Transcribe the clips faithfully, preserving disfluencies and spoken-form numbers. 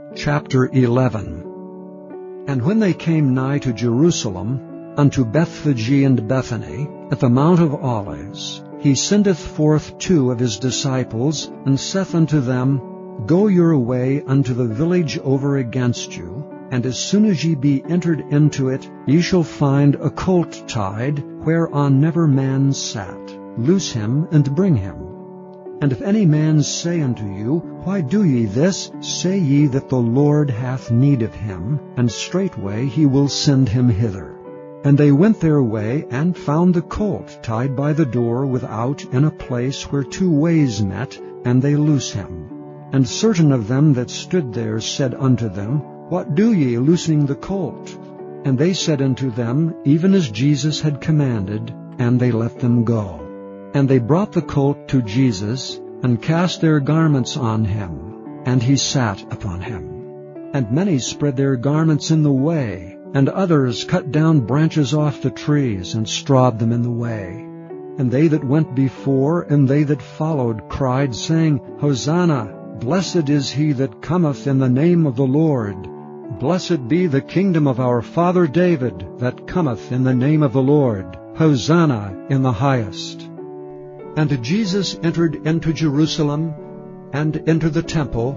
Chapter eleven. And when they came nigh to Jerusalem, unto Bethphage and Bethany, at the Mount of Olives, he sendeth forth two of his disciples, and saith unto them, Go your way unto the village over against you, and as soon as ye be entered into it, ye shall find a colt tied, whereon never man sat. Loose him, and bring him. And if any man say unto you, Why do ye this? Say ye that the Lord hath need of him, and straightway he will send him hither. And they went their way, and found the colt tied by the door without in a place where two ways met, and they loose him. And certain of them that stood there said unto them, What do ye, loosing the colt? And they said unto them, Even as Jesus had commanded, and they let them go. And they brought the colt to Jesus, and cast their garments on him, and he sat upon him. And many spread their garments in the way, and others cut down branches off the trees, and strawed them in the way. And they that went before, and they that followed, cried, saying, Hosanna! Blessed is he that cometh in the name of the Lord. Blessed be the kingdom of our father David, that cometh in the name of the Lord. Hosanna in the highest. And Jesus entered into Jerusalem, and into the temple.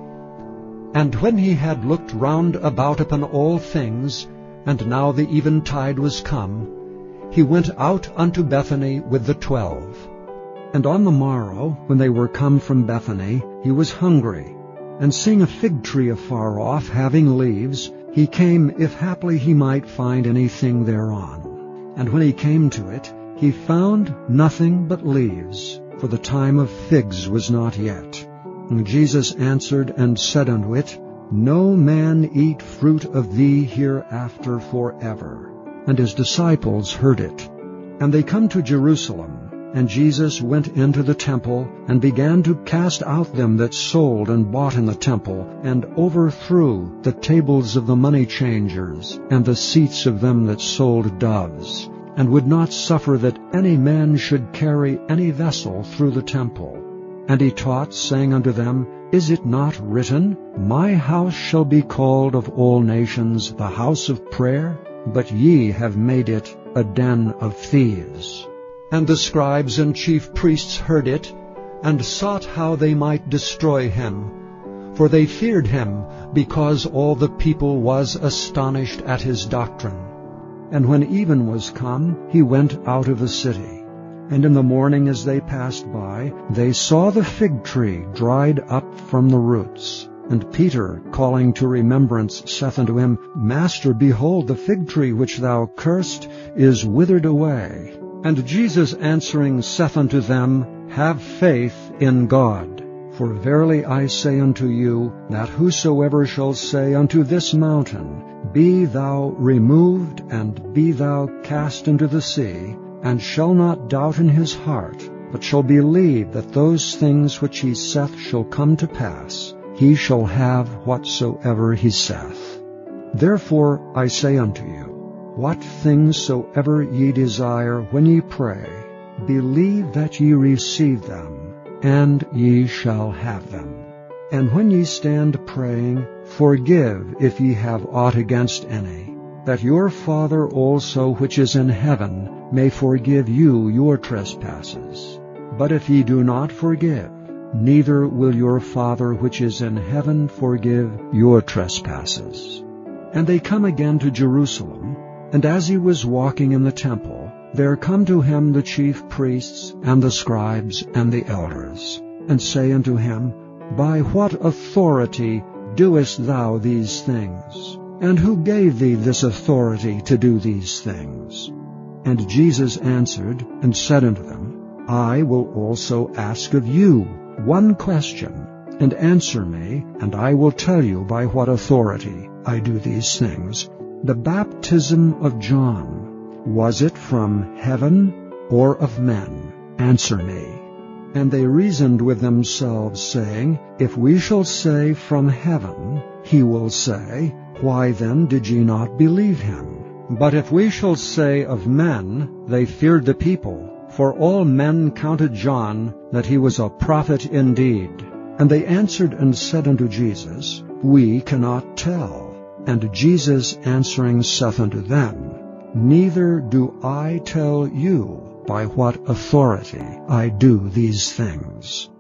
And when he had looked round about upon all things, and now the eventide was come, he went out unto Bethany with the twelve. And on the morrow, when they were come from Bethany, he was hungry. And seeing a fig tree afar off, having leaves, he came, if haply he might find anything thereon. And when he came to it, he found nothing but leaves, for the time of figs was not yet. And Jesus answered and said unto it, No man eat fruit of thee hereafter forever. And his disciples heard it. And they come to Jerusalem, and Jesus went into the temple, and began to cast out them that sold and bought in the temple, and overthrew the tables of the money changers, and the seats of them that sold doves, and would not suffer that any man should carry any vessel through the temple. And he taught, saying unto them, Is it not written, My house shall be called of all nations the house of prayer? But ye have made it a den of thieves. And the scribes and chief priests heard it, and sought how they might destroy him. For they feared him, because all the people was astonished at his doctrine. And when even was come, he went out of the city. And in the morning as they passed by, they saw the fig tree dried up from the roots. And Peter, calling to remembrance, saith unto him, Master, behold, the fig tree which thou cursed is withered away. And Jesus answering saith unto them, Have faith in God. For verily I say unto you, that whosoever shall say unto this mountain, Be thou removed, and be thou cast into the sea, and shall not doubt in his heart, but shall believe that those things which he saith shall come to pass, he shall have whatsoever he saith. Therefore I say unto you, What things soever ye desire when ye pray, believe that ye receive them, and ye shall have them. And when ye stand praying, forgive if ye have aught against any, that your Father also which is in heaven may forgive you your trespasses. But if ye do not forgive, neither will your Father which is in heaven forgive your trespasses. And they come again to Jerusalem, and as he was walking in the temple, there come to him the chief priests, and the scribes, and the elders, and say unto him, By what authority doest thou these things? And who gave thee this authority to do these things? And Jesus answered and said unto them, I will also ask of you one question, and answer me, and I will tell you by what authority I do these things. The baptism of John, was it from heaven or of men? Answer me. And they reasoned with themselves, saying, If we shall say from heaven, he will say, Why then did ye not believe him? But if we shall say of men, they feared the people, for all men counted John that he was a prophet indeed. And they answered and said unto Jesus, We cannot tell. And Jesus answering saith unto them, Neither do I tell you by what authority I do these things.